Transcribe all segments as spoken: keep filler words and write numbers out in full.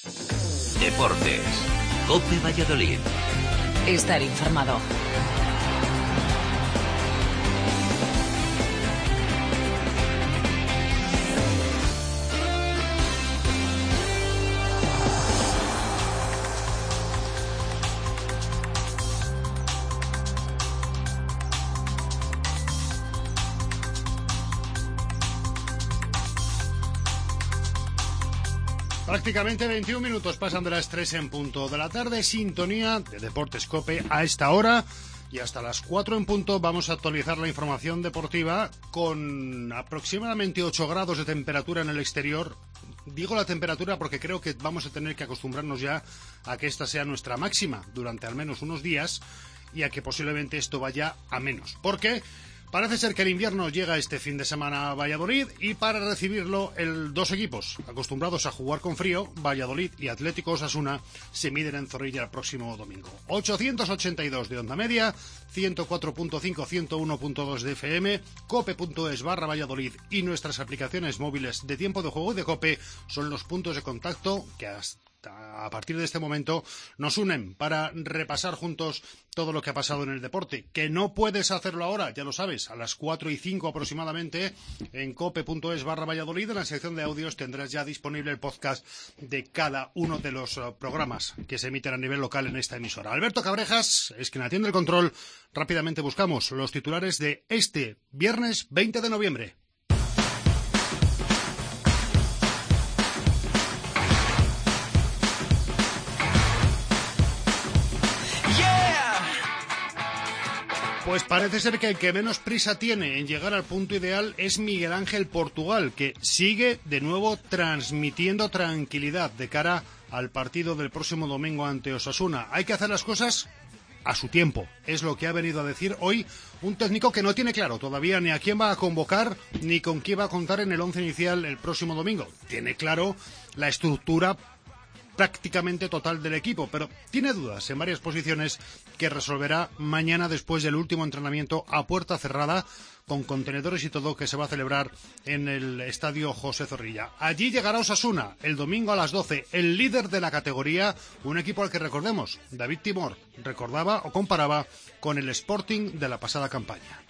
Deportes. COPE Valladolid. Estar informado. Prácticamente veintiún minutos pasan de las tres en punto de la tarde, sintonía de Deportes COPE a esta hora y hasta las cuatro en punto vamos a actualizar la información deportiva con aproximadamente ocho grados de temperatura en el exterior. Digo la temperatura porque creo que vamos a tener que acostumbrarnos ya a que esta sea nuestra máxima durante al menos unos días y a que posiblemente esto vaya a menos. ¿Por qué? Parece ser que el invierno llega este fin de semana a Valladolid y para recibirlo el dos equipos acostumbrados a jugar con frío, Valladolid y Atlético Osasuna, se miden en Zorrilla el próximo domingo. ochocientos ochenta y dos de onda media, ciento cuatro punto cinco, ciento uno punto dos de F M, cope.es barra Valladolid y nuestras aplicaciones móviles de tiempo de juego y de COPE son los puntos de contacto que hasta a partir de este momento nos unen para repasar juntos todo lo que ha pasado en el deporte. Que no puedes hacerlo ahora, ya lo sabes, a las cuatro y cinco aproximadamente en cope.es barra Valladolid. En la sección de audios tendrás ya disponible el podcast de cada uno de los uh, programas que se emiten a nivel local en esta emisora. Alberto Cabrejas es quien atiende el control. Rápidamente buscamos los titulares de este viernes veinte de noviembre. Pues parece ser que el que menos prisa tiene en llegar al punto ideal es Miguel Ángel Portugal, que sigue de nuevo transmitiendo tranquilidad de cara al partido del próximo domingo ante Osasuna. Hay que hacer las cosas a su tiempo, es lo que ha venido a decir hoy un técnico que no tiene claro todavía ni a quién va a convocar ni con quién va a contar en el once inicial el próximo domingo. Tiene claro la estructura prácticamente total del equipo, pero tiene dudas en varias posiciones que resolverá mañana después del último entrenamiento a puerta cerrada con contenedores y todo que se va a celebrar en el estadio José Zorrilla. Allí llegará Osasuna el domingo a las doce, el líder de la categoría, un equipo al que recordemos, David Timor recordaba o comparaba con el Sporting de la pasada campaña.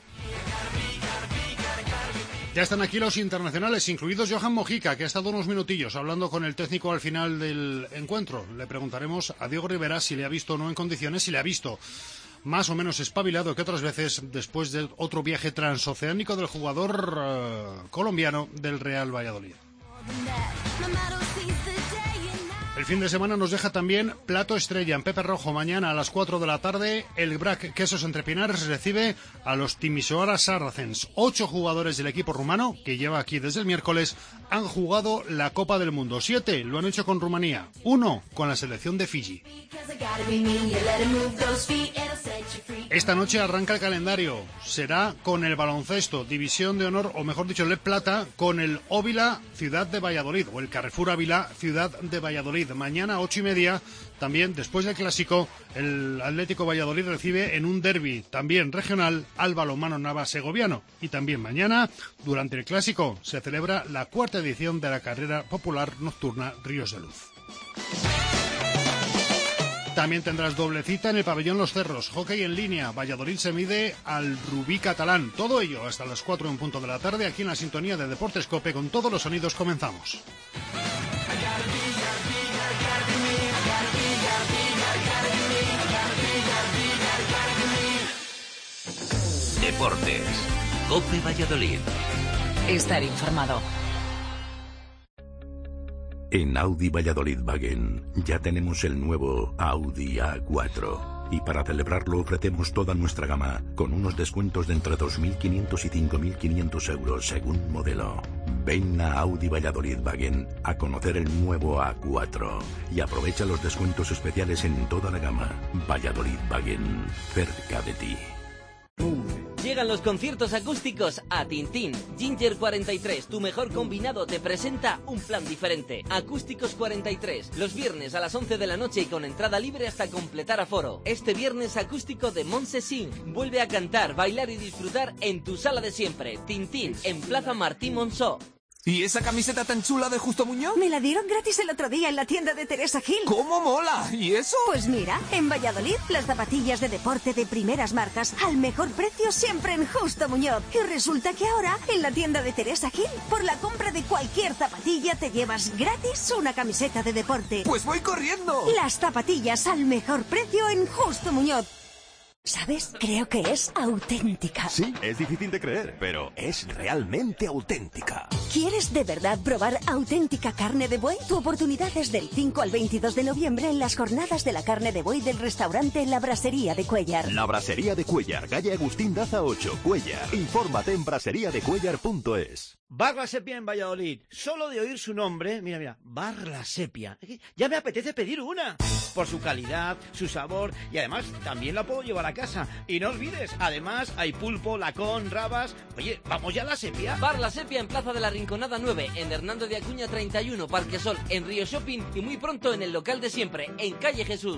Ya están aquí los internacionales, incluidos Johan Mojica, que ha estado unos minutillos hablando con el técnico al final del encuentro. Le preguntaremos a Diego Rivera si le ha visto o no en condiciones, si le ha visto más o menos espabilado que otras veces después de otro viaje transoceánico del jugador uh, colombiano del Real Valladolid. El fin de semana nos deja también plato estrella en Pepe Rojo. Mañana a las cuatro de la tarde, el Brac Quesos Entre Pinares recibe a los Timisoara Saracens. Ocho jugadores del equipo rumano, que lleva aquí desde el miércoles, han jugado la Copa del Mundo. Siete lo han hecho con Rumanía, uno con la selección de Fiji. Esta noche arranca el calendario. Será con el baloncesto, División de Honor, o mejor dicho, el Plata, con el Óvila Ciudad de Valladolid, o el Carrefour Ávila Ciudad de Valladolid. Mañana, ocho y media, también después del Clásico, el Atlético Valladolid recibe en un derbi también regional al Balonmano Nava Segoviano. Y también mañana, durante el Clásico, se celebra la cuarta edición de la carrera popular nocturna Ríos de Luz. También tendrás doble cita en el pabellón Los Cerros, hockey en línea, Valladolid se mide al Rubí catalán. Todo ello hasta las cuatro en punto de la tarde, aquí en la sintonía de Deportes COPE, con todos los sonidos comenzamos. Deportes. COPE Valladolid. Estar informado. En Audi Valladolid Wagen ya tenemos el nuevo Audi A cuatro y para celebrarlo ofrecemos toda nuestra gama con unos descuentos de entre dos mil quinientos y cinco mil quinientos euros según modelo. Ven a Audi Valladolid Wagen a conocer el nuevo A cuatro y aprovecha los descuentos especiales en toda la gama. Valladolid Wagen, cerca de ti. Llegan los conciertos acústicos a Tintín. Ginger cuarenta y tres, tu mejor combinado, te presenta un plan diferente. Acústicos cuarenta y tres, los viernes a las once de la noche y con entrada libre hasta completar aforo. Este viernes acústico de Montse Singh. Vuelve a cantar, bailar y disfrutar en tu sala de siempre. Tintín, en Plaza Martí Monzó. ¿Y esa camiseta tan chula de Justo Muñoz? Me la dieron gratis el otro día en la tienda de Teresa Gil. ¡Cómo mola! ¿Y eso? Pues mira, en Valladolid, las zapatillas de deporte de primeras marcas al mejor precio siempre en Justo Muñoz. Y resulta que ahora, en la tienda de Teresa Gil, por la compra de cualquier zapatilla te llevas gratis una camiseta de deporte. ¡Pues voy corriendo! Las zapatillas al mejor precio en Justo Muñoz. ¿Sabes? Creo que es auténtica. Sí, es difícil de creer, pero es realmente auténtica. ¿Quieres de verdad probar auténtica carne de buey? Tu oportunidad es del cinco al veintidós de noviembre en las jornadas de la carne de buey del restaurante La Brasería de Cuéllar. La Brasería de Cuéllar, calle Agustín Daza ocho, Cuéllar. Infórmate en brasería de cuéllar punto es. Bar La Sepia en Valladolid. Solo de oír su nombre, mira, mira, Bar La Sepia. Ya me apetece pedir una. Por su calidad, su sabor y además también la puedo llevar a casa. Y no olvides, además hay pulpo, lacón, rabas. Oye, vamos ya a La Sepia. Bar La Sepia en Plaza de la Rinconada nueve, en Hernando de Acuña treinta y uno, Parque Sol, en Río Shopping y muy pronto en el local de siempre, en Calle Jesús.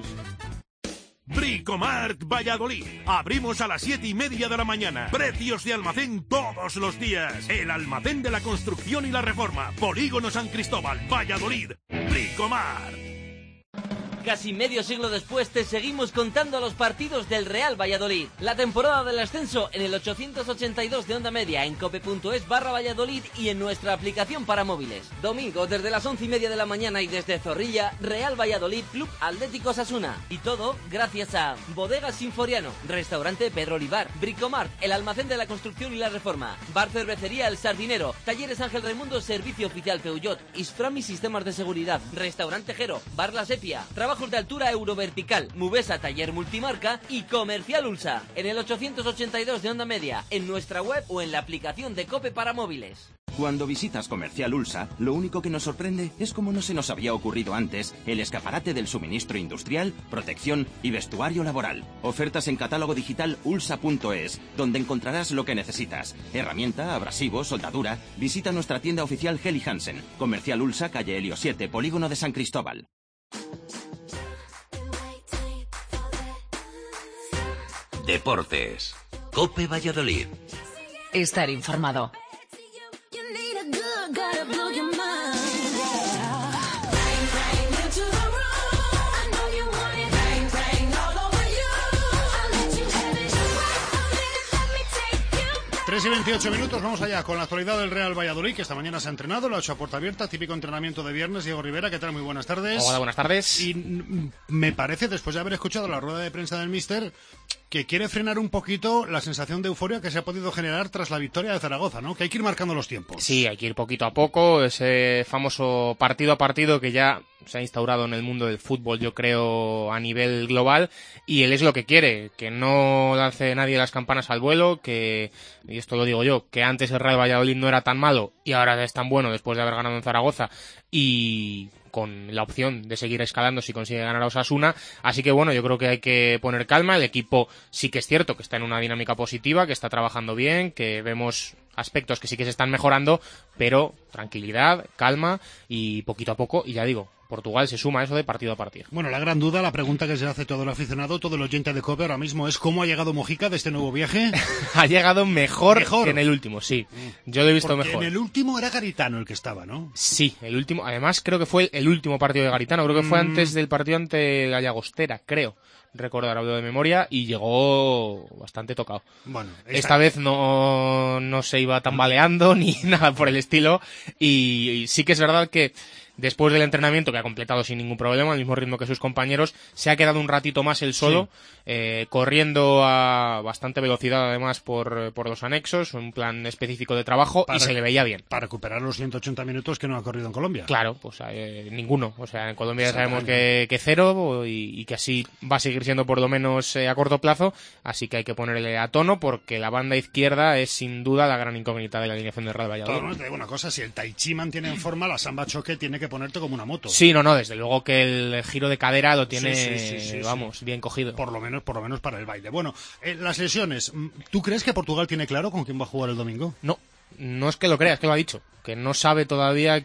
Bricomart Valladolid. Abrimos a las siete y media de la mañana. Precios de almacén todos los días. El almacén de la construcción y la reforma. Polígono San Cristóbal, Valladolid. Bricomart. Casi medio siglo después te seguimos contando los partidos del Real Valladolid. La temporada del ascenso en el ochocientos ochenta y dos de Onda Media, en cope.es barra Valladolid y en nuestra aplicación para móviles. Domingo desde las once y media de la mañana y desde Zorrilla, Real Valladolid Club Atlético Osasuna. Y todo gracias a Bodegas Sinforiano, Restaurante Pedro Olivar, Bricomart, el almacén de la construcción y la reforma, Bar Cervecería El Sardinero, Talleres Ángel Raimundo, Servicio Oficial Peugeot, Isframi Sistemas de Seguridad, Restaurante Jero, Bar La Sepia, Trabajos de altura Eurovertical, Mubesa Taller Multimarca y Comercial Ulsa. En el ochocientos ochenta y dos de Onda Media, en nuestra web o en la aplicación de COPE para móviles. Cuando visitas Comercial Ulsa, lo único que nos sorprende es cómo no se nos había ocurrido antes el escaparate del suministro industrial, protección y vestuario laboral. Ofertas en catálogo digital ulsa punto es, donde encontrarás lo que necesitas. Herramienta, abrasivo, soldadura. Visita nuestra tienda oficial Helly Hansen. Comercial Ulsa, calle Helio siete, Polígono de San Cristóbal. Deportes. COPE Valladolid. Estar informado. tres y veintiocho minutos, vamos allá con la actualidad del Real Valladolid, que esta mañana se ha entrenado, lo ha hecho a puerta abierta, típico entrenamiento de viernes. Diego Rivera, ¿qué tal? Muy buenas tardes. Hola, buenas tardes. Y mm, me parece, después de haber escuchado la rueda de prensa del míster, que quiere frenar un poquito la sensación de euforia que se ha podido generar tras la victoria de Zaragoza, ¿no? Que hay que ir marcando los tiempos. Sí, hay que ir poquito a poco, ese famoso partido a partido que ya se ha instaurado en el mundo del fútbol, yo creo, a nivel global, y él es lo que quiere, que no lance nadie las campanas al vuelo, que, y esto lo digo yo, que antes el Real Valladolid no era tan malo y ahora es tan bueno después de haber ganado en Zaragoza, y con la opción de seguir escalando si consigue ganar a Osasuna. Así que bueno, yo creo que hay que poner calma. El equipo sí que es cierto que está en una dinámica positiva, que está trabajando bien, que vemos aspectos que sí que se están mejorando, pero tranquilidad, calma y poquito a poco, y ya digo, Portugal se suma a eso de partido a partido. Bueno, la gran duda, la pregunta que se hace todo el aficionado, todo el oyente de COPE ahora mismo es ¿cómo ha llegado Mojica de este nuevo viaje? Ha llegado mejor, mejor que en el último, sí. Yo lo he visto Porque mejor. en el último era Garitano el que estaba, ¿no? Sí, el último. Además, creo que fue el último partido de Garitano. Creo que fue Mm. antes del partido ante la Llagostera, creo. Recordar, hablo de memoria, y llegó bastante tocado. Bueno, esta, esta... esta vez no, no se iba tambaleando ni nada por el estilo, y, y sí que es verdad que después del entrenamiento, que ha completado sin ningún problema, al mismo ritmo que sus compañeros, se ha quedado un ratito más él solo, sí. eh, corriendo a bastante velocidad además por, por los anexos, un plan específico de trabajo, para, y se le veía bien. Para recuperar los ciento ochenta minutos que no ha corrido en Colombia. Claro, pues eh, ninguno. O sea, en Colombia ya sabemos que, que cero, y, y que así va a seguir siendo por lo menos eh, a corto plazo, así que hay que ponerle a tono, porque la banda izquierda es sin duda la gran incógnita de la alineación del Real Valladolid. Claro, no te digo una cosa, si el Tai Chi mantiene en forma, la Samba Choque tiene que ponerte como una moto. Sí, no, no, desde luego que el giro de cadera lo tiene, sí, sí, sí, sí, vamos, sí. bien cogido. Por lo menos, por lo menos para el baile. Bueno, eh, las lesiones. ¿Tú crees que Portugal tiene claro con quién va a jugar el domingo? No, no es que lo creas, es que lo ha dicho, que no sabe todavía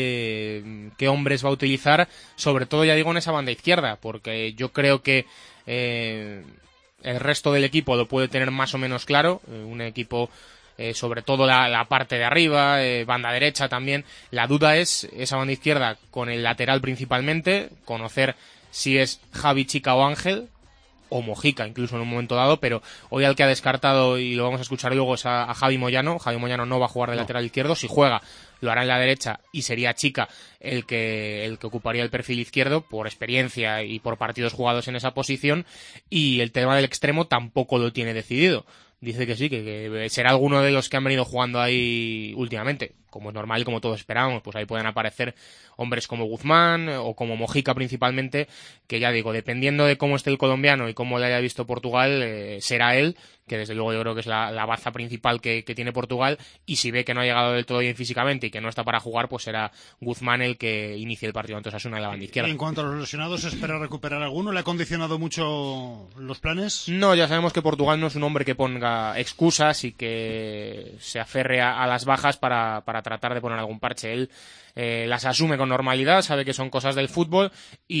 qué, qué hombres va a utilizar, sobre todo, ya digo, en esa banda izquierda, porque yo creo que eh, el resto del equipo lo puede tener más o menos claro, eh, un equipo eh, sobre todo la, la parte de arriba, eh, banda derecha también. La duda es esa banda izquierda con el lateral principalmente, conocer si es Javi Chica o Ángel, o Mojica incluso en un momento dado, pero hoy al que ha descartado, y lo vamos a escuchar luego, es a, a Javi Moyano. Javi Moyano no va a jugar de no. lateral izquierdo. Si juega, lo hará en la derecha y sería Chica el que el que ocuparía el perfil izquierdo por experiencia y por partidos jugados en esa posición. Y el tema del extremo tampoco lo tiene decidido. Dice que sí, que, que será alguno de los que han venido jugando ahí últimamente. Como es normal y como todos esperábamos, pues ahí pueden aparecer hombres como Guzmán o como Mojica principalmente, que ya digo, dependiendo de cómo esté el colombiano y cómo le haya visto Portugal, eh, será él, que desde luego yo creo que es la, la baza principal que, que tiene Portugal, y si ve que no ha llegado del todo bien físicamente y que no está para jugar, pues será Guzmán el que inicie el partido ante Osasuna en la banda izquierda. En cuanto a los lesionados, ¿se espera recuperar alguno? ¿Le ha condicionado mucho los planes? No, ya sabemos que Portugal no es un hombre que ponga excusas y que se aferre a, a las bajas para, para tratar de poner algún parche. Él eh, las asume con normalidad, sabe que son cosas del fútbol,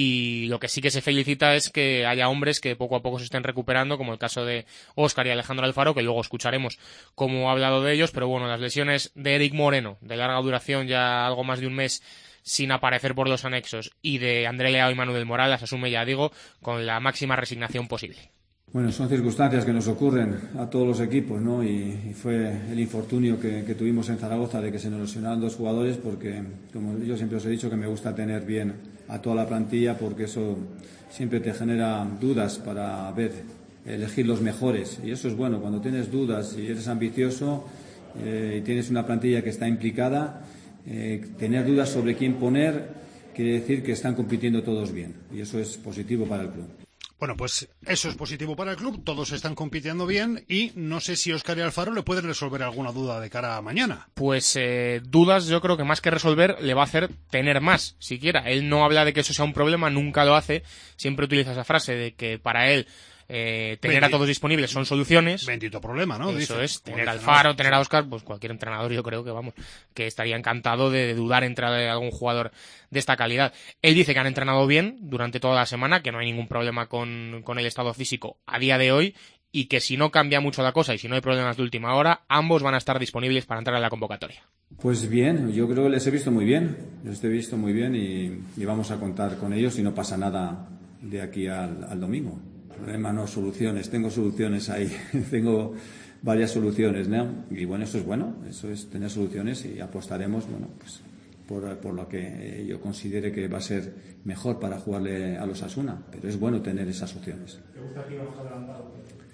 y lo que sí que se felicita es que haya hombres que poco a poco se estén recuperando, como el caso de Óscar y Alejandro Alfaro, que luego escucharemos cómo ha hablado de ellos. Pero bueno, las lesiones de Eric Moreno, de larga duración, ya algo más de un mes sin aparecer por los anexos, y de André Leao y Manu del Moral, las asume, ya digo, con la máxima resignación posible. Bueno, son circunstancias que nos ocurren a todos los equipos, ¿no? Y, y fue el infortunio que, que tuvimos en Zaragoza de que se nos lesionaron dos jugadores, porque, como yo siempre os he dicho, que me gusta tener bien a toda la plantilla, porque eso siempre te genera dudas para ver, elegir los mejores. Y eso es bueno, cuando tienes dudas y eres ambicioso eh, y tienes una plantilla que está implicada, eh, tener dudas sobre quién poner quiere decir que están compitiendo todos bien. Y eso es positivo para el club. Bueno, pues eso es positivo para el club, todos están compitiendo bien, y no sé si Óscar y Alfaro le pueden resolver alguna duda de cara a mañana. Pues eh, dudas yo creo que más que resolver le va a hacer tener más, siquiera. Él no habla de que eso sea un problema, nunca lo hace, siempre utiliza esa frase de que para él eh, tener Bendito. a todos disponibles son soluciones. Bendito problema, ¿no? Eso Dice, es, tener a Alfaro, tener a Óscar, pues cualquier entrenador yo creo que, vamos, que estaría encantado de, de dudar entre algún jugador de esta calidad. Él dice que han entrenado bien durante toda la semana, que no hay ningún problema con, con el estado físico a día de hoy, y que si no cambia mucho la cosa y si no hay problemas de última hora, ambos van a estar disponibles para entrar en la convocatoria. Pues bien, yo creo que les he visto muy bien, les he visto muy bien y, y vamos a contar con ellos y no pasa nada de aquí al, al domingo. Problema no, soluciones, tengo soluciones ahí, tengo varias soluciones, ¿no? Y bueno, eso es bueno, eso es tener soluciones, y apostaremos, bueno, pues por, por lo que yo considere que va a ser mejor para jugarle a los Osasuna, pero es bueno tener esas opciones. ¿Te gusta Tiva más adelantado?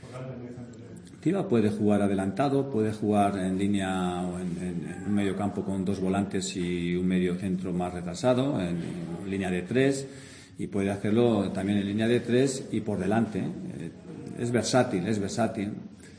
Tiva puede jugar adelantado, puede jugar en línea o en, en, en un medio campo con dos volantes y un medio centro más retrasado, en, en línea de tres, y puede hacerlo también en línea de tres y por delante. Eh, es versátil, es versátil.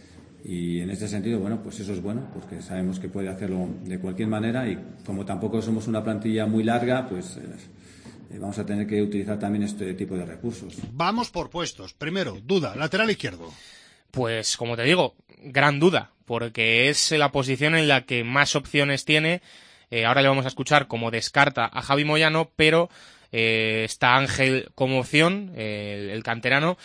Y en este sentido, bueno, pues eso es bueno, porque sabemos que puede hacerlo de cualquier manera, y como tampoco somos una plantilla muy larga, pues eh, vamos a tener que utilizar también este tipo de recursos. Vamos por puestos. Primero, duda, lateral izquierdo. Pues como te digo, gran duda, porque es la posición en la que más opciones tiene. Eh, ahora le vamos a escuchar cómo descarta a Javi Moyano, pero eh, está Ángel como opción, eh, el, el canterano,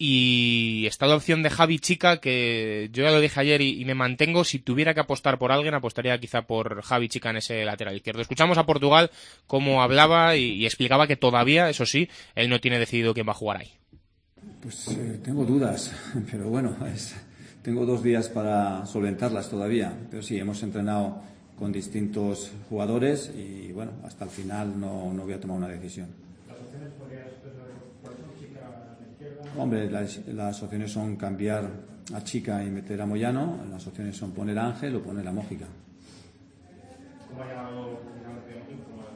y está la opción de Javi Chica, que yo ya lo dije ayer y, y me mantengo. Si tuviera que apostar por alguien, apostaría quizá por Javi Chica en ese lateral izquierdo. Escuchamos a Portugal cómo hablaba y, y explicaba que todavía, eso sí, él no tiene decidido quién va a jugar ahí. Pues eh, tengo dudas, pero bueno, es, tengo dos días para solventarlas todavía. Pero sí, hemos entrenado con distintos jugadores y bueno, hasta el final no, no voy a tomar una decisión. ¿Las opciones podrías por Chica a la izquierda? Hombre, las, las opciones son cambiar a Chica y meter a Moyano. Las opciones son poner a Ángel o poner a Mojica. ¿Cómo ha llegado finalmente?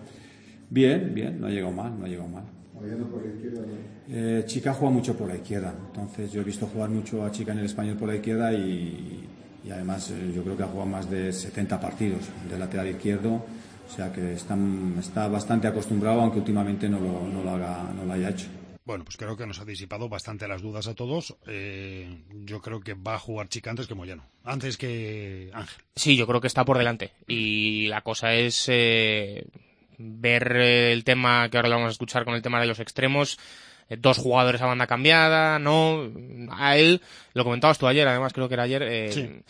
Bien, bien, no ha llegado mal, no ha llegado mal. ¿Moyano por la izquierda? Eh, Chica juega mucho por la izquierda, entonces yo he visto jugar mucho a Chica en el Español por la izquierda y, y además eh, yo creo que ha jugado más de setenta partidos de lateral izquierdo, o sea que está, está bastante acostumbrado, aunque últimamente no lo, no lo, haga, no lo haya hecho. Bueno, pues creo que nos ha disipado bastante las dudas a todos. Eh, yo creo que va a jugar Chica antes que Moyano, antes que Ángel. Sí, yo creo que está por delante, y la cosa es eh, ver el tema que ahora lo vamos a escuchar con el tema de los extremos. Dos jugadores a banda cambiada, no, a él, lo comentabas tú ayer, además creo que era ayer, eh, sí.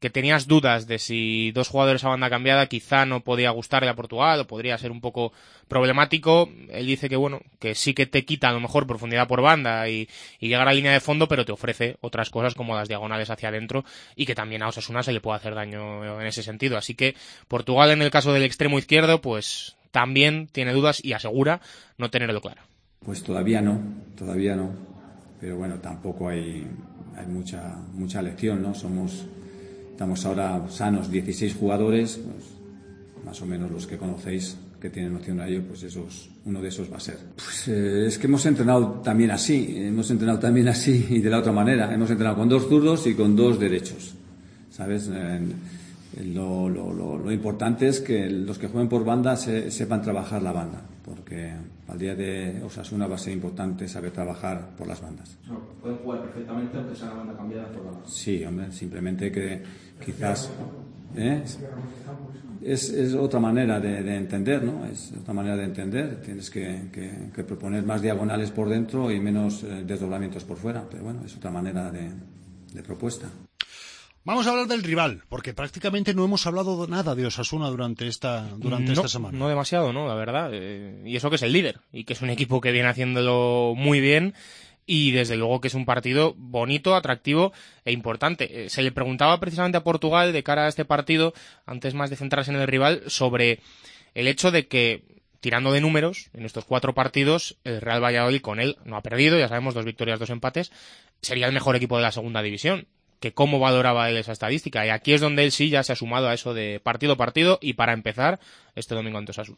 que tenías dudas de si dos jugadores a banda cambiada quizá no podía gustarle a Portugal o podría ser un poco problemático. Él dice que bueno, que sí que te quita a lo mejor profundidad por banda y, y llegar a línea de fondo, pero te ofrece otras cosas como las diagonales hacia adentro y que también a Osasuna se le puede hacer daño en ese sentido. Así que Portugal en el caso del extremo izquierdo pues también tiene dudas y asegura no tenerlo claro. Pues todavía no, todavía no, pero bueno, tampoco hay, hay mucha, mucha lección, ¿no? Somos Estamos ahora sanos, dieciséis jugadores, pues, más o menos los que conocéis, que tienen opción a ello, pues esos, uno de esos va a ser. Pues eh, es que hemos entrenado también así, hemos entrenado también así y de la otra manera. Hemos entrenado con dos zurdos y con dos derechos, ¿sabes? Eh, lo, lo, lo, lo importante es que los que jueguen por banda se, sepan trabajar la banda, porque al día de Osasuna va a ser importante saber trabajar por las bandas. No, pueden jugar perfectamente aunque sea la banda cambiada por la banda. Sí, hombre, simplemente que quizás ¿eh? es, es otra manera de, de entender, ¿no? Es otra manera de entender. Tienes que, que, que proponer más diagonales por dentro y menos eh, desdoblamientos por fuera, pero bueno, es otra manera de, de propuesta. Vamos a hablar del rival, porque prácticamente no hemos hablado nada de Osasuna durante esta durante no, esta semana. No demasiado, ¿no? La verdad. Eh, y eso que es el líder, y que es un equipo que viene haciéndolo muy bien, y desde luego que es un partido bonito, atractivo e importante. Eh, se le preguntaba precisamente a Portugal de cara a este partido, antes más de centrarse en el rival, sobre el hecho de que, tirando de números, en estos cuatro partidos, el Real Valladolid con él no ha perdido, ya sabemos, dos victorias, dos empates, sería el mejor equipo de la segunda división. Que cómo valoraba él esa estadística. Y aquí es donde él sí ya se ha sumado a eso de partido a partido y para empezar este domingo ante Osasuna.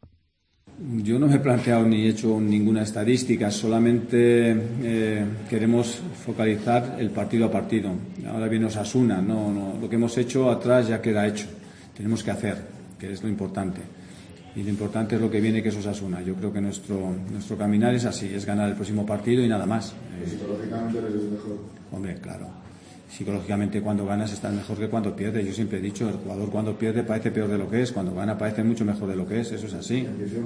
Yo no me he planteado ni he hecho ninguna estadística, solamente eh, queremos focalizar el partido a partido. Ahora viene Osasuna, no, no, lo que hemos hecho atrás ya queda hecho. Tenemos que hacer, que es lo importante. Y lo importante es lo que viene, que es Osasuna. Yo creo que nuestro, nuestro caminar es así, es ganar el próximo partido y nada más. Psicológicamente eres el mejor. Hombre, claro. Psicológicamente cuando ganas estás mejor que cuando pierdes. Yo siempre he dicho, el jugador cuando pierde parece peor de lo que es, cuando gana parece mucho mejor de lo que es, eso es así.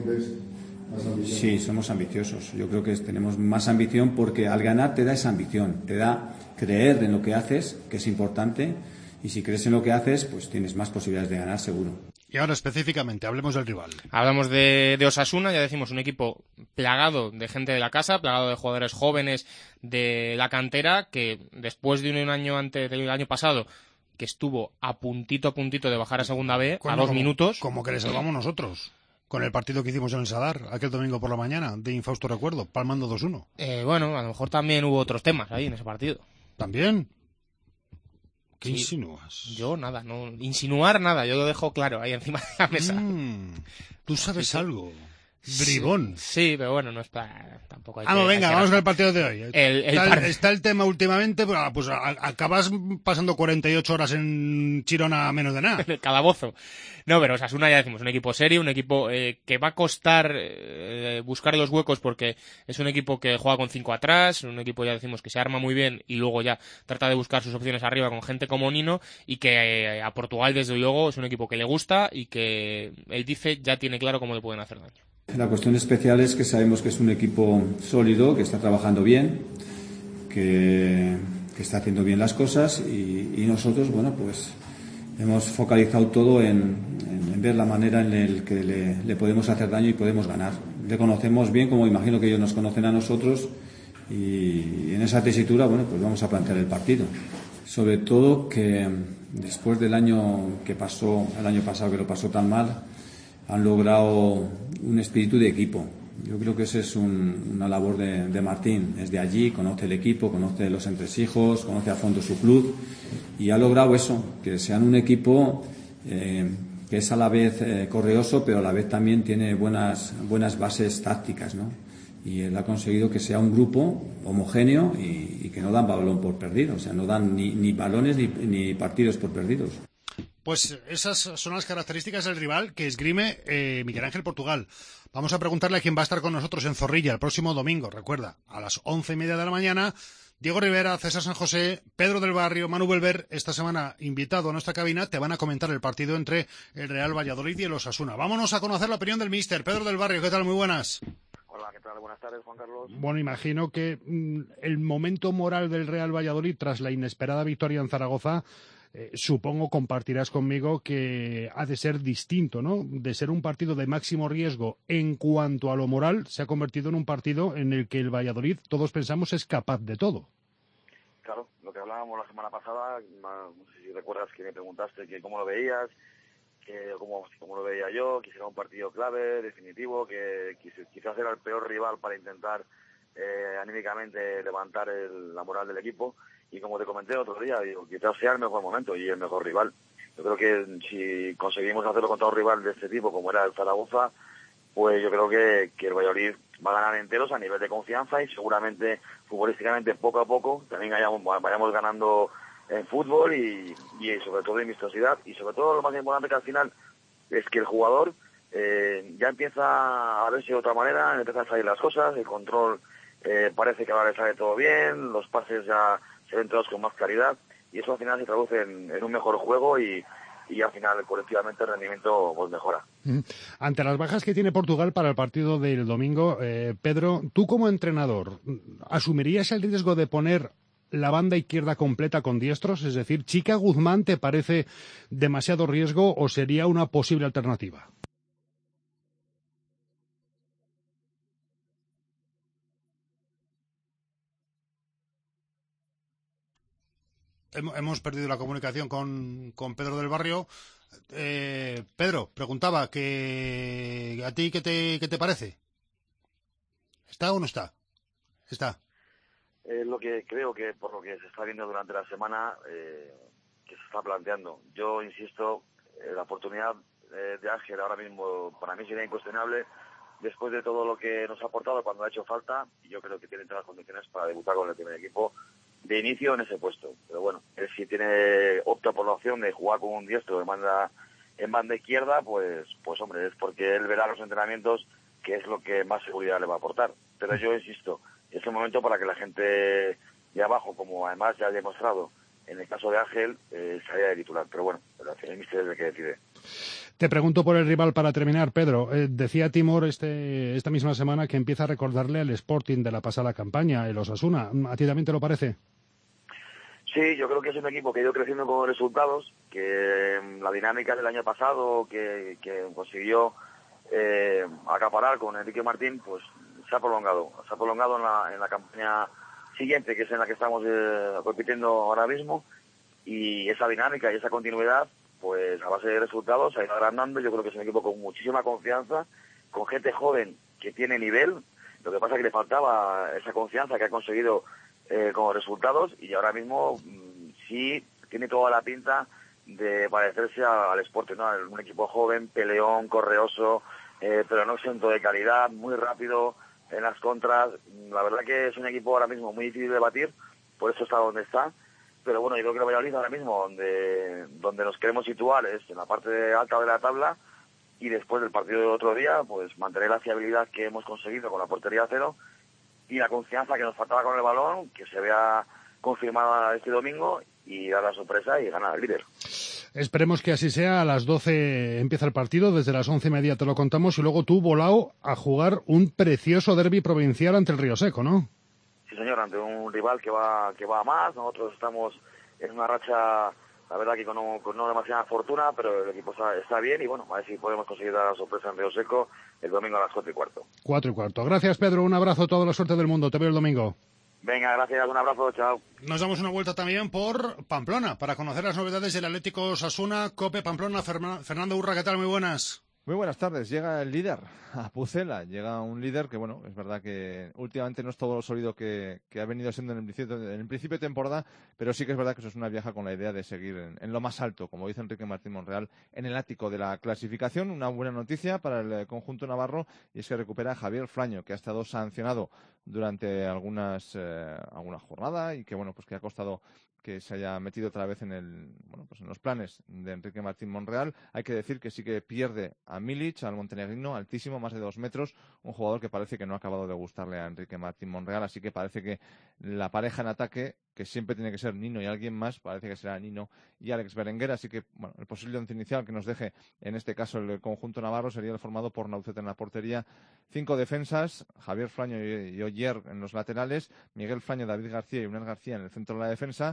Sí, somos ambiciosos. Yo creo que tenemos más ambición porque al ganar te da esa ambición, te da creer en lo que haces, que es importante, y si crees en lo que haces, pues tienes más posibilidades de ganar seguro. Y ahora específicamente, hablemos del rival. Hablamos de, de Osasuna, ya decimos, un equipo plagado de gente de la casa, plagado de jugadores jóvenes de la cantera, que después de un año antes del año pasado, que estuvo a puntito a puntito de bajar a segunda B, a dos como, minutos. Como que le salvamos nosotros, con el partido que hicimos en el Sadar, aquel domingo por la mañana, de infausto recuerdo, palmando dos uno. Eh, bueno, a lo mejor también hubo otros temas ahí en ese partido. ¿También? ¿Qué sí, insinúas? Yo nada, no insinuar nada, yo lo dejo claro ahí encima de la mesa. Mm, Tú sabes sí, algo. Bribón. Sí, sí, pero bueno, no es para... Tampoco hay ah, que, no, venga, que vamos con el partido de hoy. El, el está, par... el, está el tema últimamente, pues, pues a, acabas pasando cuarenta y ocho horas en Chirona a menos de nada. El calabozo. No, pero Osasuna ya decimos, un equipo serio, un equipo eh, que va a costar eh, buscar los huecos porque es un equipo que juega con cinco atrás, un equipo ya decimos que se arma muy bien y luego ya trata de buscar sus opciones arriba con gente como Nino y que eh, a Portugal desde luego es un equipo que le gusta y que él dice ya tiene claro cómo le pueden hacer daño. La cuestión especial es que sabemos que es un equipo sólido, que está trabajando bien, que, que está haciendo bien las cosas y, y nosotros, bueno, pues hemos focalizado todo en, en, en ver la manera en la que le, le podemos hacer daño y podemos ganar. Le conocemos bien, como imagino que ellos nos conocen a nosotros, y, y en esa tesitura, bueno, pues vamos a plantear el partido. Sobre todo que después del año que pasó, el año pasado que lo pasó tan mal, han logrado un espíritu de equipo. Yo creo que esa es un, una labor de, de Martín. Es de allí, conoce el equipo, conoce los entresijos, conoce a fondo su club y ha logrado eso, que sean un equipo eh, que es a la vez eh, correoso, pero a la vez también tiene buenas, buenas bases tácticas, ¿no? Y él ha conseguido que sea un grupo homogéneo y, y que no dan balón por perdido, o sea, no dan ni, ni balones ni, ni partidos por perdidos. Pues esas son las características del rival que esgrime eh, Miguel Ángel Portugal. Vamos a preguntarle a quién va a estar con nosotros en Zorrilla el próximo domingo. Recuerda, a las once y media de la mañana, Diego Rivera, César San José, Pedro del Barrio, Manu Belver, esta semana invitado a nuestra cabina, te van a comentar el partido entre el Real Valladolid y el Osasuna. Vámonos a conocer la opinión del míster. Pedro del Barrio, ¿qué tal? Muy buenas. Hola, ¿qué tal? Buenas tardes, Juan Carlos. Bueno, imagino que mm, el momento moral del Real Valladolid tras la inesperada victoria en Zaragoza eh, supongo compartirás conmigo que ha de ser distinto, ¿no? De ser un partido de máximo riesgo en cuanto a lo moral, se ha convertido en un partido en el que el Valladolid, todos pensamos, es capaz de todo. Claro, lo que hablábamos la semana pasada, no sé si recuerdas que me preguntaste que cómo lo veías, que cómo, cómo lo veía yo, que será un partido clave, definitivo, que quizás era el peor rival para intentar eh, anímicamente levantar el, la moral del equipo, y como te comenté otro día, digo, quizás sea el mejor momento y el mejor rival. Yo creo que si conseguimos hacerlo contra un rival de este tipo, como era el Zaragoza, pues yo creo que, que el Valladolid va a ganar enteros a nivel de confianza y seguramente futbolísticamente poco a poco también vayamos, vayamos ganando en fútbol y, y sobre todo en vistosidad, y sobre todo lo más importante que al final es que el jugador eh, ya empieza a verse de otra manera, empieza a salir las cosas, el control eh, parece que ahora le sale todo bien, los pases ya se ven todos con más claridad y eso al final se traduce en, en un mejor juego y y al final colectivamente el rendimiento pues mejora. Mm. Ante las bajas que tiene Portugal para el partido del domingo, eh, Pedro, tú como entrenador, ¿asumirías el riesgo de poner la banda izquierda completa con diestros? Es decir, ¿Chica Guzmán te parece demasiado riesgo o sería una posible alternativa? Hemos perdido la comunicación con, con Pedro del Barrio. Eh, Pedro, preguntaba que a ti qué te, qué te parece. ¿Está o no está? Está. Es lo que creo que por lo que se está viendo durante la semana eh, que se está planteando. Yo insisto, eh, la oportunidad eh, de Ángel ahora mismo para mí sería incuestionable después de todo lo que nos ha aportado cuando ha hecho falta, y yo creo que tiene todas las condiciones para debutar con el primer equipo de inicio en ese puesto. Pero bueno, él si tiene opta por la opción de jugar con un diestro de banda, en banda izquierda, pues pues hombre, es porque él verá los entrenamientos que es lo que más seguridad le va a aportar. Pero yo insisto, es el momento para que la gente de abajo, como además ya ha demostrado en el caso de Ángel, eh, salga de titular. Pero bueno, el míster es el que decide. Te pregunto por el rival para terminar, Pedro. Eh, decía Timor este, esta misma semana que empieza a recordarle al Sporting de la pasada campaña, el Osasuna. ¿A ti también te lo parece? Sí, yo creo que es un equipo que ha ido creciendo con resultados, que la dinámica del año pasado que, que consiguió eh, acaparar con Enrique Martín, pues se ha prolongado. Se ha prolongado en la, en la campaña siguiente, que es en la que estamos eh, compitiendo ahora mismo, y esa dinámica y esa continuidad, pues a base de resultados, se ha ido agrandando. Yo creo que es un equipo con muchísima confianza, con gente joven que tiene nivel. Lo que pasa es que le faltaba esa confianza que ha conseguido Eh, como resultados, y ahora mismo mmm, sí tiene toda la pinta de parecerse a, al Sporting, ¿no? Un equipo joven, peleón, correoso, eh, pero no exento de calidad, muy rápido en las contras. La verdad que es un equipo ahora mismo muy difícil de batir, por eso está donde está. Pero bueno, yo creo que el Valladolid ahora mismo donde, donde nos queremos situar es en la parte alta de la tabla, y después del partido del otro día, pues mantener la fiabilidad que hemos conseguido con la portería a cero y la confianza que nos faltaba con el balón, que se vea confirmada este domingo, y dar la sorpresa y ganar al líder. Esperemos que así sea. A las doce empieza el partido, desde las once y media te lo contamos, y luego tú, volao, a jugar un precioso derbi provincial ante el Río Seco, ¿no? Sí, señor, ante un rival que va que va a más. Nosotros estamos en una racha, la verdad que con no, con no demasiada fortuna, pero el equipo está, está bien, y bueno, a ver si podemos conseguir dar la sorpresa en Río Seco el domingo a las cuatro y cuarto. Cuatro y cuarto. Gracias, Pedro. Un abrazo, toda la suerte del mundo. Te veo el domingo. Venga, gracias. Un abrazo. Chao. Nos damos una vuelta también por Pamplona para conocer las novedades del Atlético Osasuna. Cope Pamplona. Fernando Urra, ¿qué tal? Muy buenas. Muy buenas tardes. Llega el líder a Pucela. Llega un líder que, bueno, es verdad que últimamente no es todo lo sólido que, que ha venido siendo en el, principio, en el principio de temporada, pero sí que es verdad que eso es una viaja con la idea de seguir en, en lo más alto, como dice Enrique Martín Monreal, en el ático de la clasificación. Una buena noticia para el conjunto navarro, y es que recupera a Javier Flaño, que ha estado sancionado durante algunas eh, alguna jornada, y que, bueno, pues que ha costado que se haya metido otra vez en el bueno pues en los planes de Enrique Martín Monreal. Hay que decir que sí que pierde a Milic, al montenegrino, altísimo, más de dos metros, un jugador que parece que no ha acabado de gustarle a Enrique Martín Monreal, así que parece que la pareja en ataque, que siempre tiene que ser Nino y alguien más, parece que será Nino y Alex Berenguer, así que bueno, el posible once inicial que nos deje en este caso el conjunto navarro sería el formado por Nauceta en la portería, cinco defensas, Javier Flaño y, y Oyer en los laterales, Miguel Flaño, David García y Unai García en el centro de la defensa,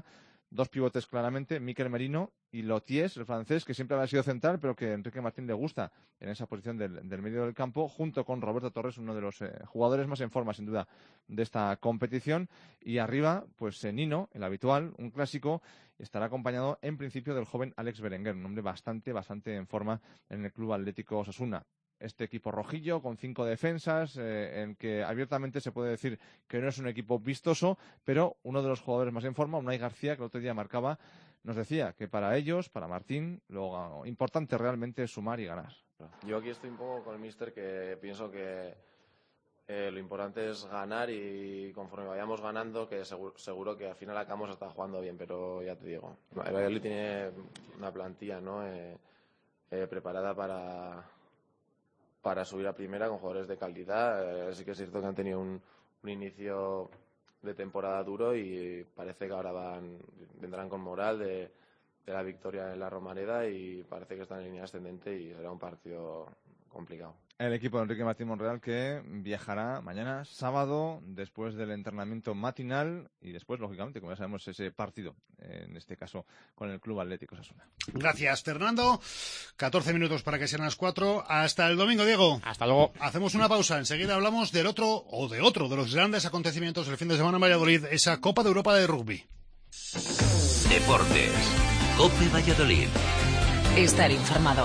dos pivotes claramente, Mikel Merino y Loties, el francés, que siempre había sido central, pero que a Enrique Martín le gusta en esa posición del, del medio del campo, junto con Roberto Torres, uno de los eh, jugadores más en forma, sin duda, de esta competición. Y arriba, pues eh, Nino, el habitual, un clásico, estará acompañado en principio del joven Alex Berenguer, un hombre bastante, bastante en forma en el Club Atlético Osasuna. Este equipo rojillo con cinco defensas, eh, en que abiertamente se puede decir que no es un equipo vistoso, pero uno de los jugadores más en forma, Unai García, que el otro día marcaba, nos decía que para ellos, para Martín, lo importante realmente es sumar y ganar. Yo aquí estoy un poco con el míster, que pienso que eh, lo importante es ganar, y conforme vayamos ganando, que seguro, seguro que al final acabamos hasta jugando bien, pero ya te digo, el Valladolid tiene una plantilla, ¿no? eh, eh, preparada para... para subir a primera con jugadores de calidad. Eh, sí que es cierto que han tenido un, un inicio de temporada duro, y parece que ahora van vendrán con moral de, de la victoria en la Romareda, y parece que están en línea ascendente y será un partido complicado. El equipo de Enrique Martín Monreal, que viajará mañana sábado después del entrenamiento matinal y después, lógicamente, como ya sabemos, ese partido, en este caso con el Club Atlético Osasuna. Gracias, Fernando. catorce minutos para que sean las cuatro. Hasta el domingo, Diego. Hasta luego. Hacemos una pausa. Enseguida hablamos del otro o de otro de los grandes acontecimientos del fin de semana en Valladolid, esa Copa de Europa de Rugby. Deportes. COPE Valladolid. Estar informado.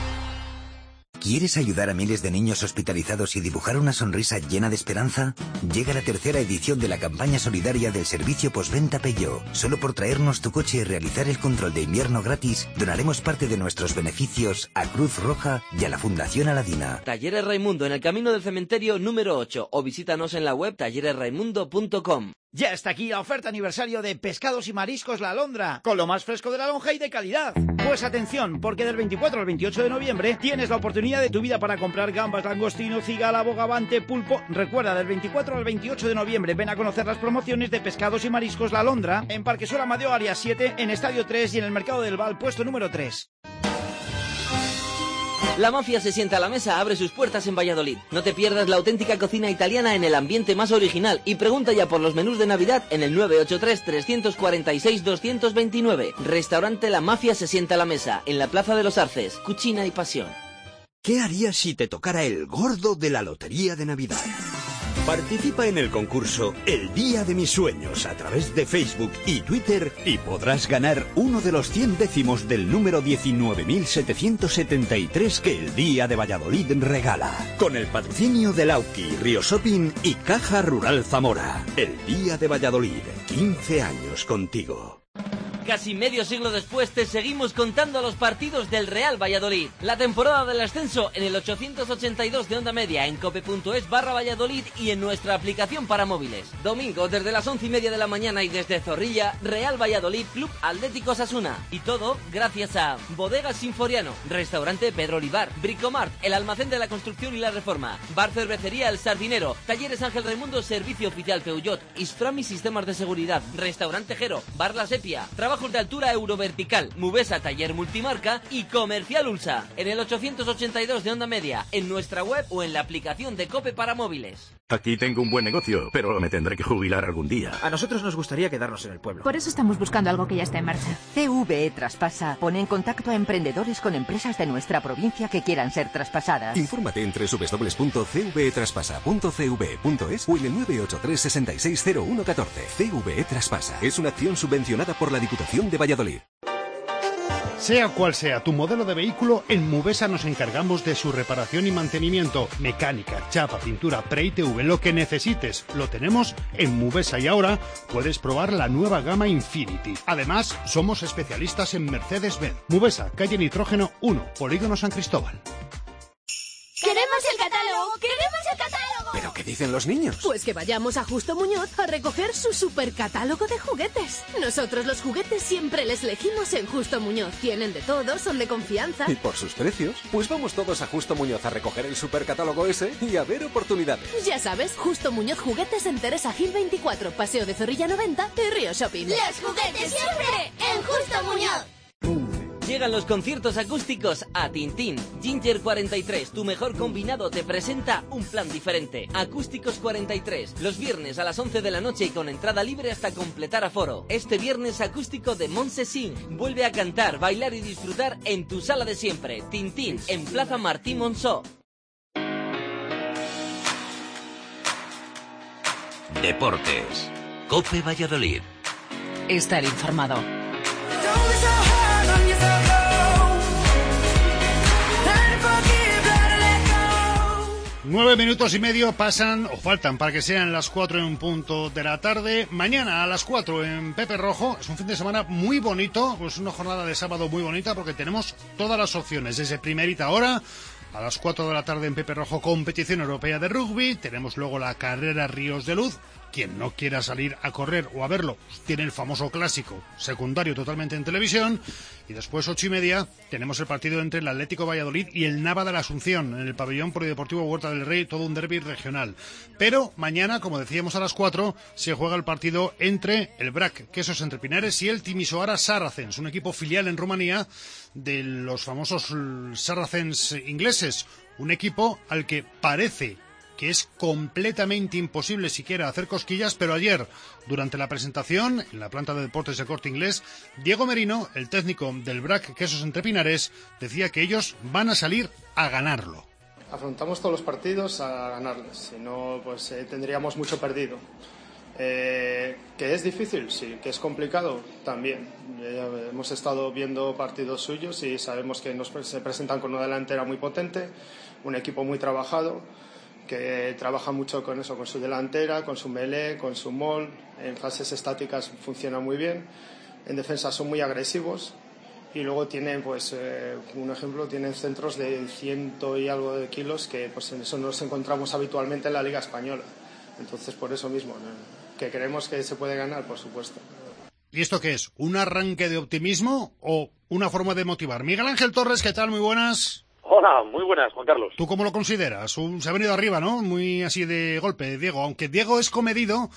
¿Quieres ayudar a miles de niños hospitalizados y dibujar una sonrisa llena de esperanza? Llega la tercera edición de la campaña solidaria del servicio postventa Peugeot. Solo por traernos tu coche y realizar el control de invierno gratis, donaremos parte de nuestros beneficios a Cruz Roja y a la Fundación Aladina. Talleres Raimundo, en el camino del cementerio número ocho, o visítanos en la web talleres raimundo punto com. Ya está aquí la oferta aniversario de Pescados y Mariscos La Alondra, con lo más fresco de la lonja y de calidad. Pues atención, porque del veinticuatro al veintiocho de noviembre tienes la oportunidad de tu vida para comprar gambas, langostino, cigala, bogavante, pulpo. Recuerda, del veinticuatro al veintiocho de noviembre ven a conocer las promociones de Pescados y Mariscos La Alondra en Parquesol Amadeo Área siete, en Estadio tres y en el Mercado del Val, puesto número tres. La Mafia se sienta a la mesa, abre sus puertas en Valladolid. No te pierdas la auténtica cocina italiana en el ambiente más original, y pregunta ya por los menús de Navidad en el nueve ocho tres, tres cuatro seis, dos dos nueve. Restaurante La Mafia se sienta a la mesa, en la Plaza de los Arces. Cucina y pasión. ¿Qué harías si te tocara el gordo de la Lotería de Navidad? Participa en el concurso El Día de mis Sueños a través de Facebook y Twitter y podrás ganar uno de los cien décimos del número diecinueve mil setecientos setenta y tres que el Día de Valladolid regala. Con el patrocinio de Lauki, Río Shopping y Caja Rural Zamora. El Día de Valladolid, quince años contigo. Casi medio siglo después te seguimos contando los partidos del Real Valladolid. La temporada del ascenso en el ochocientos ochenta y dos de Onda Media, en cope.es barra Valladolid y en nuestra aplicación para móviles. Domingo desde las once y media de la mañana y desde Zorrilla, Real Valladolid Club Atlético Osasuna. Y todo gracias a Bodegas Sinforiano, Restaurante Pedro Olivar, Bricomart, el almacén de la construcción y la reforma, Bar Cervecería El Sardinero, Talleres Ángel Raimundo, Servicio Oficial Peugeot, Isframi Sistemas de Seguridad, Restaurante Jero, Bar La Sepia, Trabajos de altura Eurovertical, Mubesa Taller Multimarca y Comercial Ulsa. En el ochocientos ochenta y dos de Onda Media, en nuestra web o en la aplicación de COPE para móviles. Aquí tengo un buen negocio, pero me tendré que jubilar algún día. A nosotros nos gustaría quedarnos en el pueblo. Por eso estamos buscando algo que ya está en marcha. C V E Traspasa pone en contacto a emprendedores con empresas de nuestra provincia que quieran ser traspasadas. Infórmate en doble u doble u doble u punto c v e traspasa punto c v e punto es o en el nueve ocho tres, seis seis cero uno uno cuatro. C V E Traspasa es una acción subvencionada por la Diputación de Valladolid. Sea cual sea tu modelo de vehículo, en Mubesa nos encargamos de su reparación y mantenimiento. Mecánica, chapa, pintura, pre-I T V, lo que necesites, lo tenemos en Mubesa, y ahora puedes probar la nueva gama Infinity. Además, somos especialistas en Mercedes-Benz. Mubesa, calle Nitrógeno uno, Polígono San Cristóbal. ¡Queremos el catálogo! ¡Queremos el catálogo! ¿Pero qué dicen los niños? Pues que vayamos a Justo Muñoz a recoger su supercatálogo de juguetes. Nosotros los juguetes siempre les elegimos en Justo Muñoz. Tienen de todo, son de confianza. ¿Y por sus precios? Pues vamos todos a Justo Muñoz a recoger el supercatálogo ese y a ver oportunidades. Ya sabes, Justo Muñoz Juguetes en Teresa Gil veinticuatro, Paseo de Zorrilla noventa y Río Shopping. ¡Los juguetes siempre en Justo Muñoz! Llegan los conciertos acústicos a Tintín. Ginger cuarenta y tres, tu mejor combinado, te presenta un plan diferente. Acústicos cuarenta y tres, los viernes a las once de la noche y con entrada libre hasta completar aforo. Este viernes acústico de Montse Singh. Vuelve a cantar, bailar y disfrutar en tu sala de siempre. Tintín, en Plaza Martí Monzó. Deportes. COPE Valladolid. Estar informado. Nueve minutos y medio pasan, o faltan, para que sean las cuatro en punto de la tarde. Mañana a las cuatro en Pepe Rojo. Es un fin de semana muy bonito, pues una jornada de sábado muy bonita porque tenemos todas las opciones. Desde primerita hora, a las cuatro de la tarde en Pepe Rojo, competición europea de rugby. Tenemos luego la carrera Ríos de Luz. Quien no quiera salir a correr o a verlo, tiene el famoso clásico secundario totalmente en televisión. Y después, ocho y media, tenemos el partido entre el Atlético Valladolid y el Nava de la Asunción en el pabellón polideportivo Huerta del Rey, todo un derbi regional. Pero mañana, como decíamos a las cuatro, se juega el partido entre el B R A C Quesos Entre Pinares y el Timisoara Saracens, un equipo filial en Rumanía de los famosos Saracens ingleses. Un equipo al que parece que es completamente imposible siquiera hacer cosquillas, pero ayer, durante la presentación en la planta de deportes de Corte Inglés, Diego Merino, el técnico del B R A C Quesos Entre Pinares, decía que ellos van a salir a ganarlo. Afrontamos todos los partidos a ganarles, si no, pues eh, tendríamos mucho perdido. Eh, ¿Que es difícil? Sí. ¿Que es complicado? También. Eh, hemos estado viendo partidos suyos y sabemos que nos se presentan con una delantera muy potente, un equipo muy trabajado, que trabaja mucho con eso, con su delantera, con su melee, con su mol. En fases estáticas funciona muy bien. En defensa son muy agresivos. Y luego tienen, pues, eh, un ejemplo, tienen centros de ciento y algo de kilos que, pues, en eso nos encontramos habitualmente en la Liga Española. Entonces, por eso mismo, ¿no? Que creemos que se puede ganar, por supuesto. ¿Y esto qué es? ¿Un arranque de optimismo o una forma de motivar? Miguel Ángel Torres, ¿qué tal? Muy buenas. Hola, muy buenas, Juan Carlos. ¿Tú cómo lo consideras? Un, se ha venido arriba, ¿no? Muy así de golpe, Diego. Aunque Diego es comedido,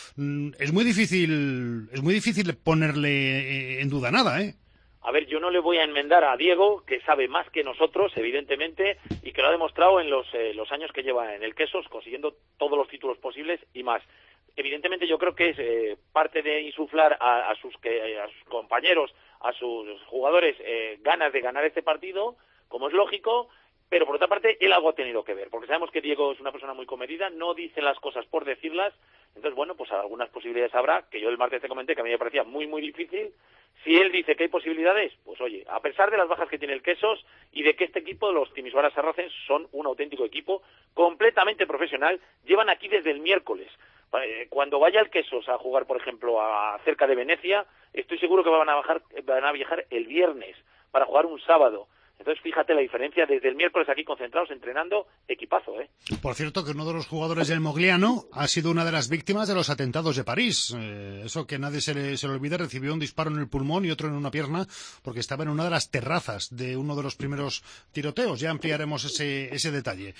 es muy difícil, es muy difícil ponerle en duda nada, ¿eh? A ver, yo no le voy a enmendar a Diego, que sabe más que nosotros, evidentemente, y que lo ha demostrado en los, eh, los años que lleva en el Quesos, consiguiendo todos los títulos posibles y más. Evidentemente yo creo que es eh, parte de insuflar a, a, sus, que, a sus compañeros, a sus jugadores, eh, ganas de ganar este partido, como es lógico, pero por otra parte él algo ha tenido que ver, porque sabemos que Diego es una persona muy comedida, no dice las cosas por decirlas, entonces bueno, pues algunas posibilidades habrá, que yo el martes te comenté que a mí me parecía muy muy difícil. Si él dice que hay posibilidades, pues oye, a pesar de las bajas que tiene el Quesos y de que este equipo, los Timisoara Saracens, son un auténtico equipo completamente profesional, llevan aquí desde el miércoles. Cuando vaya el Quesos a jugar, por ejemplo, a cerca de Venecia, estoy seguro que van a bajar, van a viajar el viernes para jugar un sábado. Entonces, fíjate la diferencia, desde el miércoles aquí concentrados, entrenando, equipazo, ¿eh? Por cierto, que uno de los jugadores del Mogliano ha sido una de las víctimas de los atentados de París. Eh, eso que nadie se le, se le olvide, recibió un disparo en el pulmón y otro en una pierna, porque estaba en una de las terrazas de uno de los primeros tiroteos. Ya ampliaremos ese, ese detalle.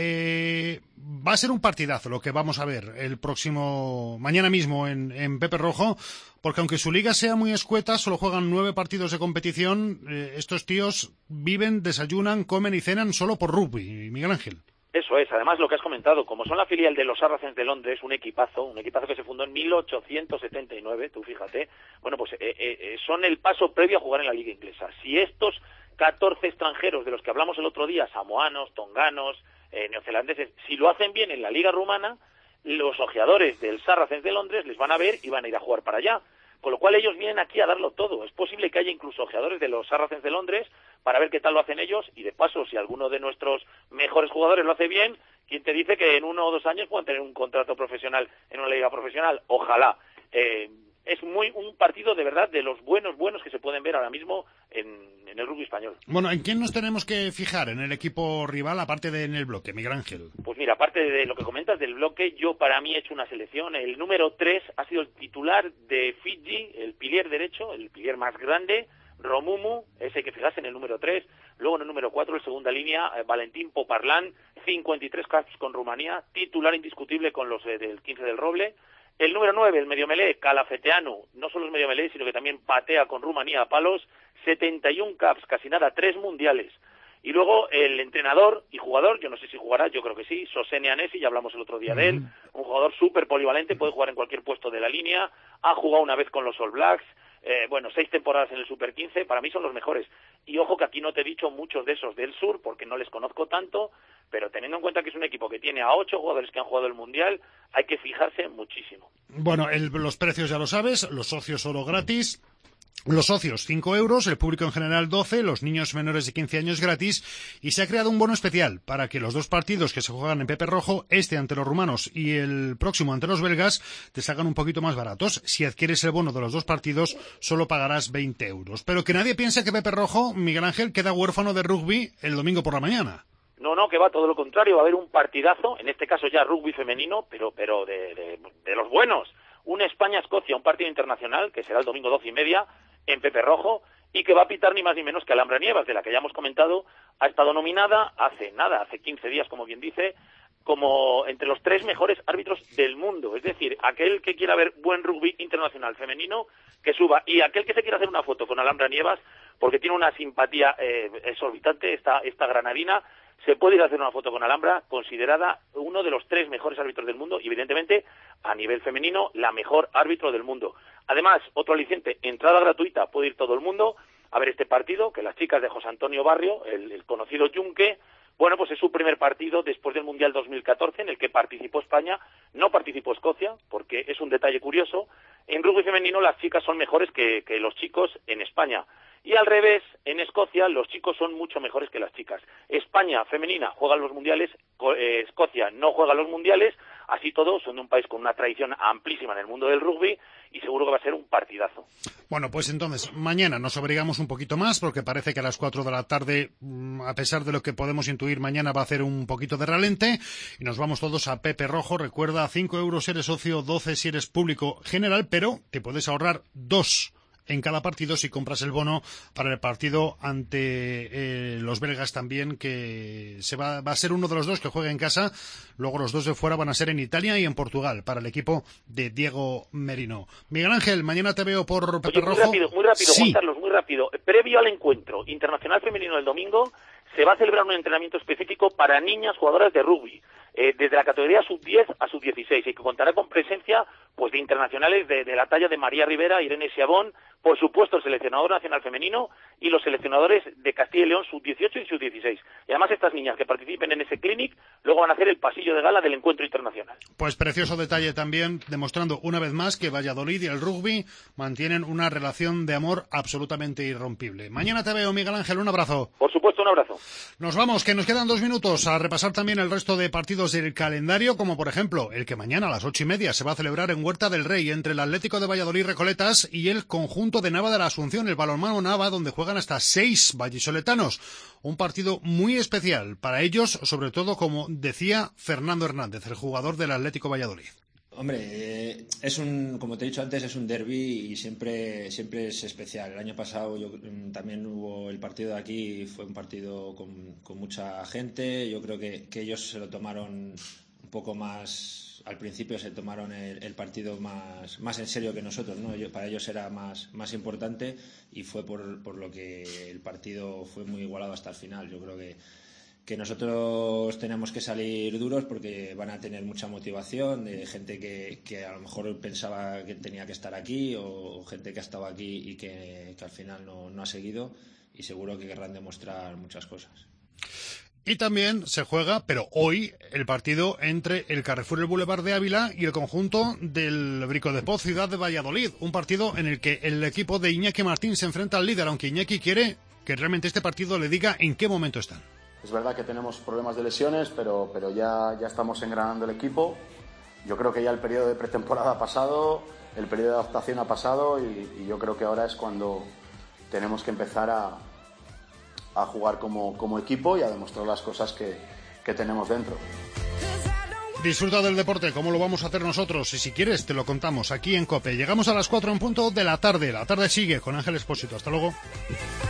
Eh, va a ser un partidazo lo que vamos a ver el próximo, mañana mismo en, en Pepe Rojo, porque aunque su liga sea muy escueta, solo juegan nueve partidos de competición, eh, estos tíos viven, desayunan, comen y cenan solo por rugby, Miguel Ángel. Eso es, además lo que has comentado, como son la filial de los Saracens de Londres, un equipazo, un equipazo que se fundó en mil ochocientos setenta y nueve, tú fíjate, bueno, pues eh, eh, son el paso previo a jugar en la liga inglesa. Si estos catorce extranjeros de los que hablamos el otro día, samoanos, tonganos, eh, neozelandeses, si lo hacen bien en la liga rumana, los ojeadores del Saracens de Londres les van a ver y van a ir a jugar para allá. Con lo cual ellos vienen aquí a darlo todo. Es posible que haya incluso ojeadores de los Saracens de Londres para ver qué tal lo hacen ellos y de paso, si alguno de nuestros mejores jugadores lo hace bien, ¿quién te dice que en uno o dos años pueden tener un contrato profesional en una liga profesional? Ojalá. Eh, es muy un partido de verdad de los buenos, buenos que se pueden ver ahora mismo en, en el rugby español. Bueno, ¿en quién nos tenemos que fijar en el equipo rival, aparte de en el bloque, Miguel Ángel? Pues mira, aparte de lo que comentas del bloque, yo para mí he hecho una selección. El número tres ha sido el titular de Fiji, el pilier derecho, el pilier más grande, Romumu, ese hay que fijarse en el número tres. Luego en el número cuatro, en segunda línea, eh, Valentín Poparlán, cincuenta y tres caps con Rumanía, titular indiscutible con los eh, del quince del Roble. El número nueve, el medio melé, Calafeteanu, no solo es medio melé, sino que también patea con Rumanía a palos, setenta y un caps, casi nada, tres mundiales. Y luego el entrenador y jugador, yo no sé si jugará, yo creo que sí, Sosene Anesi, ya hablamos el otro día de él, un jugador súper polivalente, puede jugar en cualquier puesto de la línea, ha jugado una vez con los All Blacks, eh, bueno, seis temporadas en el Super quince, para mí son los mejores. Y ojo que aquí no te he dicho muchos de esos del sur, porque no les conozco tanto, pero teniendo en cuenta que es un equipo que tiene a ocho jugadores que han jugado el Mundial, hay que fijarse muchísimo. Bueno, el, los precios ya lo sabes, los socios solo gratis. Los socios, cinco euros, el público en general doce, los niños menores de quince años gratis, y se ha creado un bono especial para que los dos partidos que se juegan en Pepe Rojo, este ante los rumanos y el próximo ante los belgas, te salgan un poquito más baratos. Si adquieres el bono de los dos partidos, solo pagarás veinte euros. Pero que nadie piense que Pepe Rojo, Miguel Ángel, queda huérfano de rugby el domingo por la mañana. No, no, que va todo lo contrario, va a haber un partidazo, en este caso ya rugby femenino, pero pero de, de, de los buenos. Un España-Escocia, un partido internacional, que será el domingo doce y media, en Pepe Rojo, y que va a pitar ni más ni menos que Alhambra Nievas, de la que ya hemos comentado, ha estado nominada hace nada, hace quince días, como bien dice, como entre los tres mejores árbitros del mundo. Es decir, aquel que quiera ver buen rugby internacional femenino, que suba, y aquel que se quiera hacer una foto con Alhambra Nievas, porque tiene una simpatía eh, exorbitante esta, esta granadina, se puede ir a hacer una foto con Alhambra, considerada uno de los tres mejores árbitros del mundo y, evidentemente, a nivel femenino, la mejor árbitro del mundo. Además, otro aliciente, entrada gratuita, puede ir todo el mundo a ver este partido, que las chicas de José Antonio Barrio, el, el conocido Yunque, bueno, pues es su primer partido después del Mundial dos mil catorce, en el que participó España, no participó Escocia, porque es un detalle curioso. En rugby femenino las chicas son mejores que, que los chicos en España. Y al revés, en Escocia los chicos son mucho mejores que las chicas. España femenina juega los mundiales, eh, Escocia no juega los mundiales, así todo son de un país con una tradición amplísima en el mundo del rugby y seguro que va a ser un partidazo. Bueno, pues entonces, mañana nos abrigamos un poquito más porque parece que a las cuatro de la tarde, a pesar de lo que podemos intuir, mañana va a hacer un poquito de ralente y nos vamos todos a Pepe Rojo. Recuerda, cinco euros si eres socio, doce si eres público general, pero te puedes ahorrar dos en cada partido si compras el bono para el partido ante eh, los belgas también, que se va, va a ser uno de los dos que juegue en casa. Luego los dos de fuera van a ser en Italia y en Portugal para el equipo de Diego Merino. Miguel Ángel, mañana te veo por Pepe Oye, muy Rojo. rápido, muy rápido, Sí. Juan Carlos, muy rápido. Previo al encuentro internacional femenino del domingo, se va a celebrar un entrenamiento específico para niñas jugadoras de rugby, eh, desde la categoría sub diez a sub dieciséis, y que contará con presencia pues de internacionales de, de la talla de María Rivera, Irene Siabón, por supuesto el seleccionador nacional femenino y los seleccionadores de Castilla y León sub dieciocho y sub dieciséis. Y además estas niñas que participen en ese clinic luego van a hacer el pasillo de gala del encuentro internacional. Pues precioso detalle también, demostrando una vez más que Valladolid y el rugby mantienen una relación de amor absolutamente irrompible. Mañana te veo, Miguel Ángel, un abrazo. Por supuesto, un abrazo. Nos vamos, que nos quedan dos minutos a repasar también el resto de partidos del calendario, como por ejemplo el que mañana a las ocho y media se va a celebrar en Huerta del Rey entre el Atlético de Valladolid Recoletas y el conjunto de Nava de la Asunción, el balonmano Nava, donde juegan hasta seis vallisoletanos. Un partido muy especial para ellos, sobre todo, como decía Fernando Hernández, el jugador del Atlético Valladolid. Hombre, eh, es un, como te he dicho antes, es un derbi y siempre, siempre es especial. El año pasado yo, también hubo el partido de aquí, fue un partido con, con mucha gente. Yo creo que, que ellos se lo tomaron un poco más, al principio se tomaron el, el partido más, más en serio que nosotros, ¿no? Yo, para ellos era más, más importante y fue por, por lo que el partido fue muy igualado hasta el final. Yo creo que que nosotros tenemos que salir duros porque van a tener mucha motivación de gente que, que a lo mejor pensaba que tenía que estar aquí o, o gente que ha estado aquí y que, que al final no, no ha seguido, y seguro que querrán demostrar muchas cosas. Y también se juega, pero hoy, el partido entre el Carrefour El Boulevard de Ávila y el conjunto del Brico de Poz Ciudad de Valladolid. Un partido en el que el equipo de Iñaki Martín se enfrenta al líder, aunque Iñaki quiere que realmente este partido le diga en qué momento están. Es verdad que tenemos problemas de lesiones, pero, pero ya, ya estamos engranando el equipo. Yo creo que ya el periodo de pretemporada ha pasado, el periodo de adaptación ha pasado y, y yo creo que ahora es cuando tenemos que empezar a, a jugar como, como equipo y a demostrar las cosas que, que tenemos dentro. Disfruta del deporte como lo vamos a hacer nosotros y si quieres te lo contamos aquí en COPE. Llegamos a las cuatro en punto de la tarde. La tarde sigue con Ángel Expósito. Hasta luego.